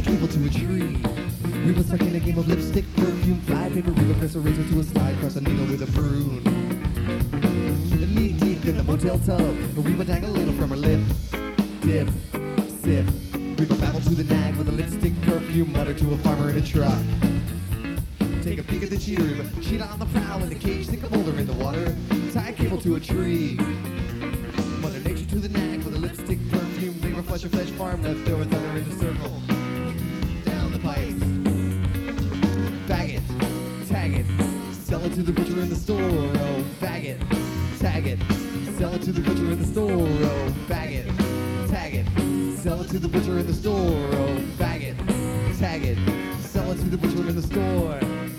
cable to a tree. Reba stuck in a game of lipstick, perfume, fly paper, Reba press a razor to a slide, cross a needle with a prune. Knee deep in the motel tub, Reba dang a little from her lip. Dip, sip, Reba babble to the nag with a lipstick, perfume, mutter to a farmer in a truck. Take a peek at the cheater, Reba cheetah on the prowl in the cage, stick a boulder in the water, tie a cable to a tree. Mother nature to the nag with a lipstick, perfume, flavor, flesh or flesh, farm, leftover thunder in the circle. Down the pipes. Bag it, tag it, sell it to the butcher in the store, oh, bag it, tag it, sell it to the butcher in the store, oh, bag it, tag it, sell it to the butcher in the store, oh, bag it, tag it, sell it to the butcher in the store.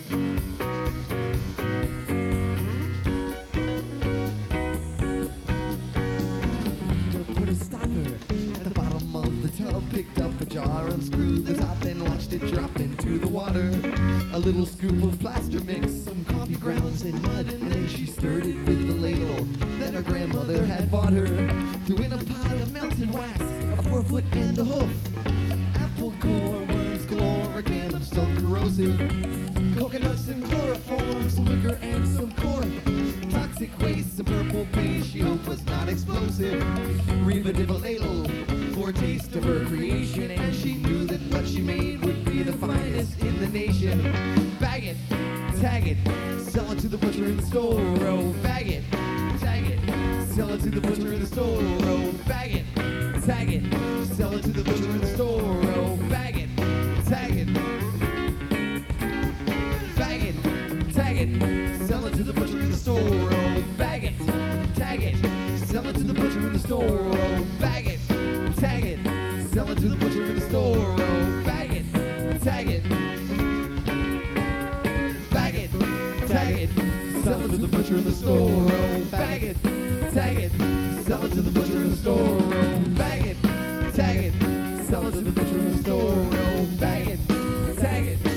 Put a stopper at the bottom of the tub, picked up a jar, unscrewed the top, and watched it drop into the water. A little scoop of plaster mix, some coffee grounds and mud, and then she stirred it with the ladle that her grandmother had bought her. Threw in a pile of melted wax, a 4-foot and a hoof, apple core, worms galore, organic, some corrosive, coconuts and chloroform, some liquor and some cork, toxic waste, some purple paint she hoped was not explosive. Reba did a ladle for a taste of her creation, and she knew that what she made would be the finest in the nation. Bag it, tag it, sell it to the butcher in the store, oh, bag it, tag it, sell it to the butcher in the store, oh, bag it, tag it, sell it to the butcher in the store, oh, bag it, tag it, bag it, tag it, sell it to the butcher in the store, oh, bag it, tag it, sell it to the butcher in the store, oh, bag it, tag it, sell it to the butcher in the store, oh, bag it, tag it, bag it, tag it, sell it to the butcher in the store, oh, bag it, tag it, sell it to the butcher in the store, oh, bag it, tag it, sell it to the butcher in the store, oh, bag it, tag it.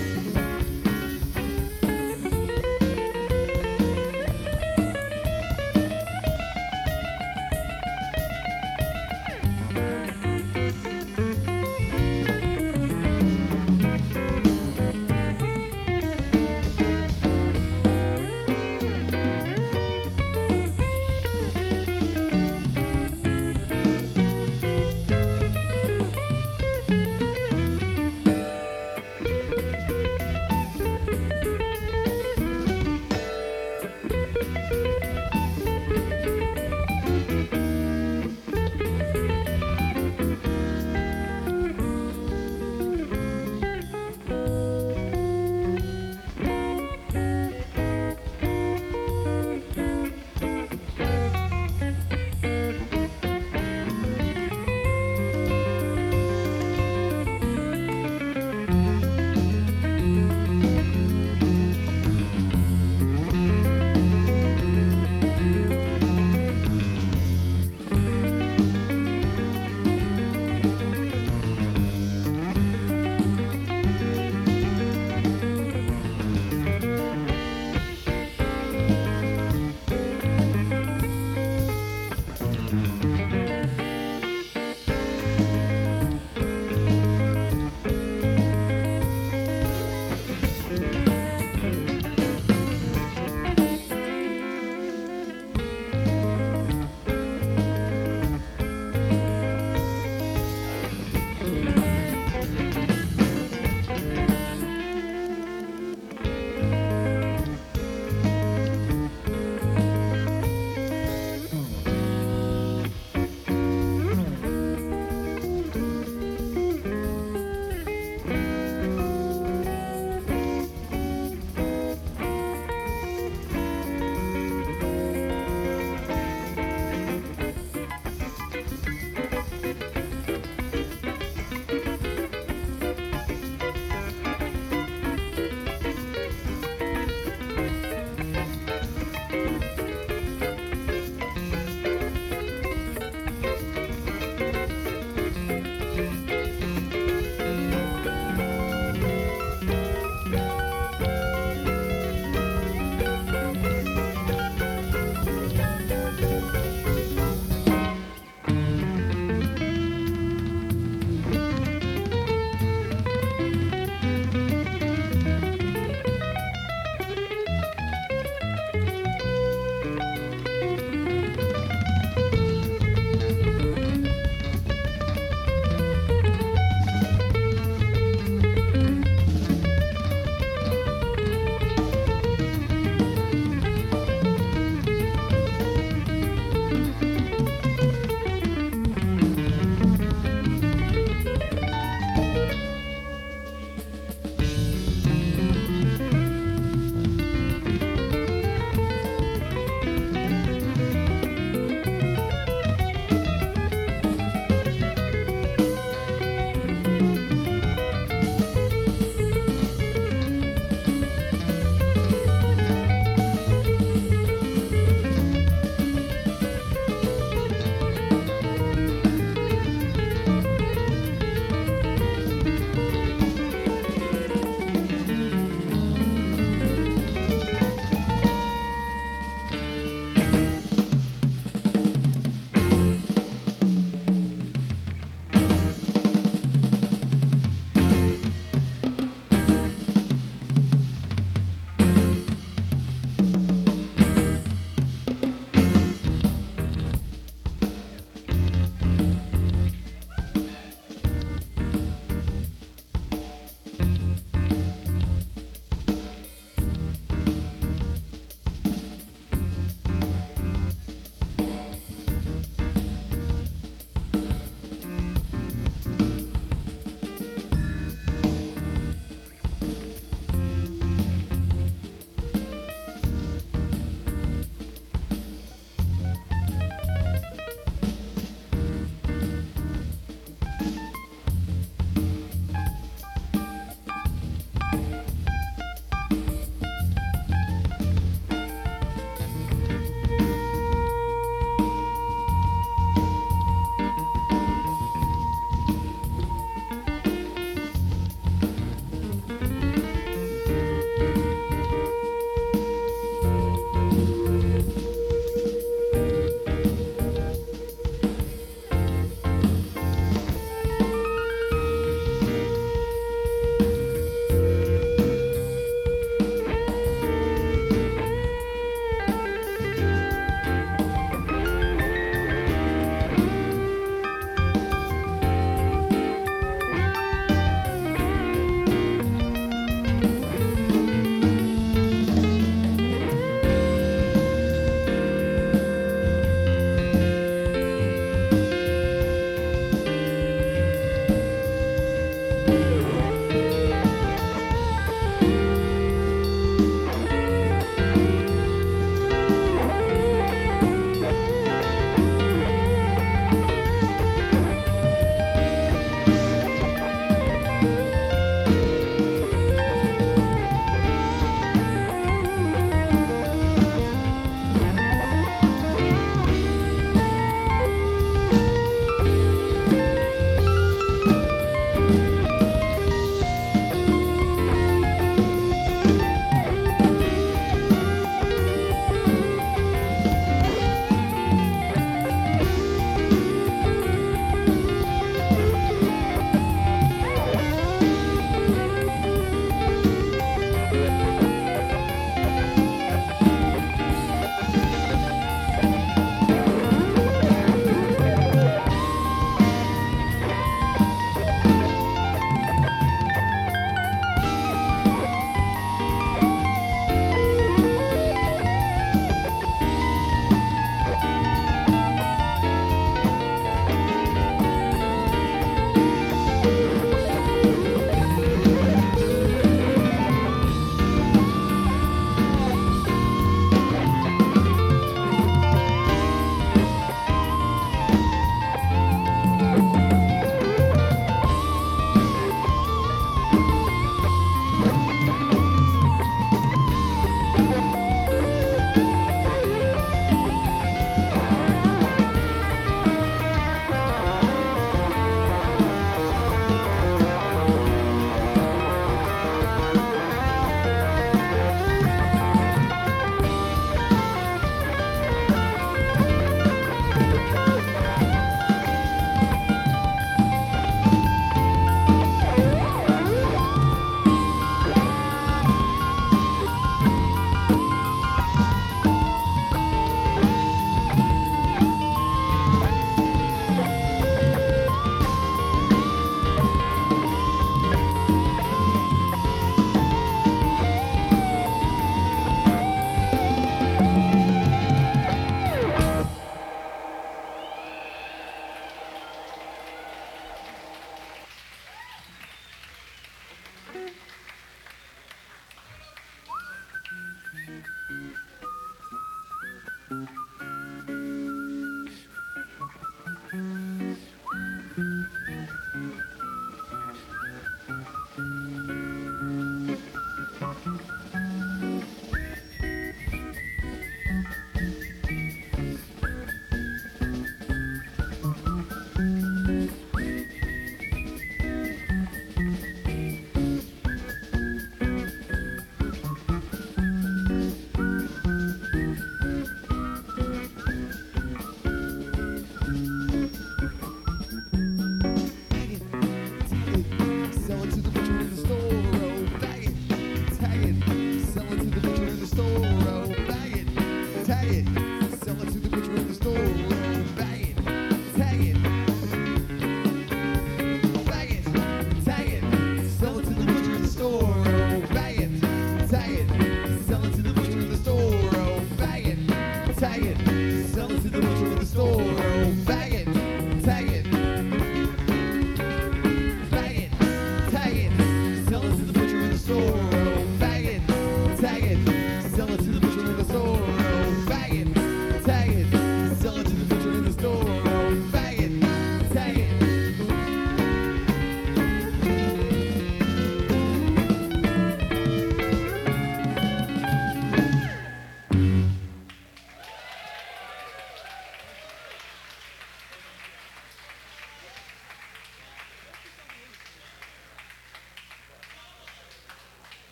to the store.